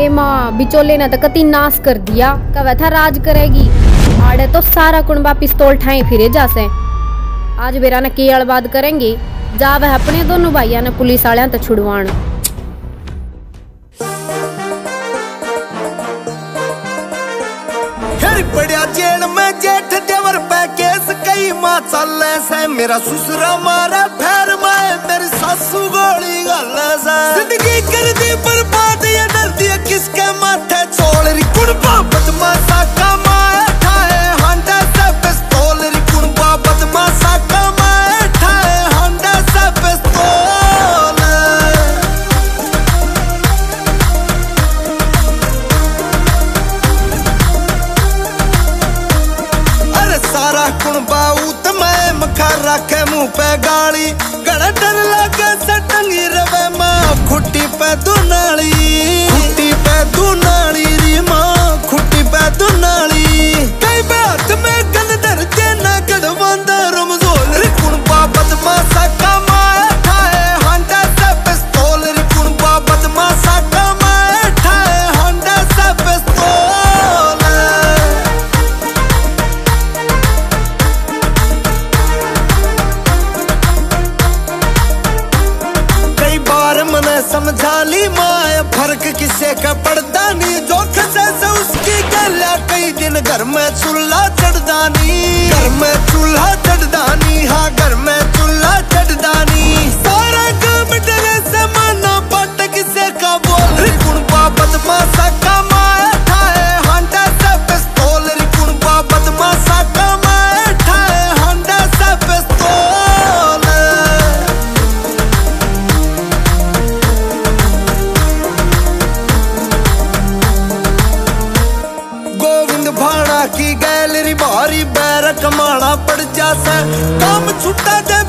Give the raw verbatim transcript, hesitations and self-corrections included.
ए माँ, बिचौले ने तो कति नाश कर दिया। कवे था राज करेगी, आड़े तो सारा कुंबा पिस्तौल ठाए फिरे जासे। आज बेरा ने की अड़बाद करेंगे, जा वह अपने दोनों भाइया ने पुलिस वाले तो छुड़वाण। पड़िया जेल में जेठ देवर पे केस कई माँ चल से, मेरा ससुरा मारा फेर माए, मेरी सासू गोली गल से। जिंदगी कर दी बर्बाद, ये डरती है किसके माथे चोल री कुड़बा बदमाशा कमाए ठाए हांडा से पिस्तौल री कुड़बा बदमाशा कमाए ठाए हांडा से पिस्तौल। सारा कुणबा ऊत में मखा रखे मुंह पे गाली, गड़ा डर लगे से टंगी रवे माँ खुट्टी पे दुनाली, खुट्टी पे दुनाली री माँ खुट्टी पे दुनाली। कई बात में गल धर देना गड़वांदा रमजोल री कुणबा बदमाशा कमाए ठाए हांडा से पिस्तौल री कुणबा बदमाशा कमाए ठाए हांडा से पिस्तौल। समझा ली माए फर्क किसे का पड़ता नहीं, जो खसे से उसकी गला कई दिन घर में चूल्हा चढ़दानी, घर में चूल्हा चढ़दानी, हाँ घर में चूल्हा चढ़दानी। सारा काम डरे से माना पट किसे का बोल री कुणबा बदमाशा कमाए ठाए हांडा से पिस्तौल री कुणबा बदमाशा कमाए ठाए हांडा से पिस्तौल। भाड़ा की गैलरी भारी बैरक माना पड़ जासा, काम छुट्टा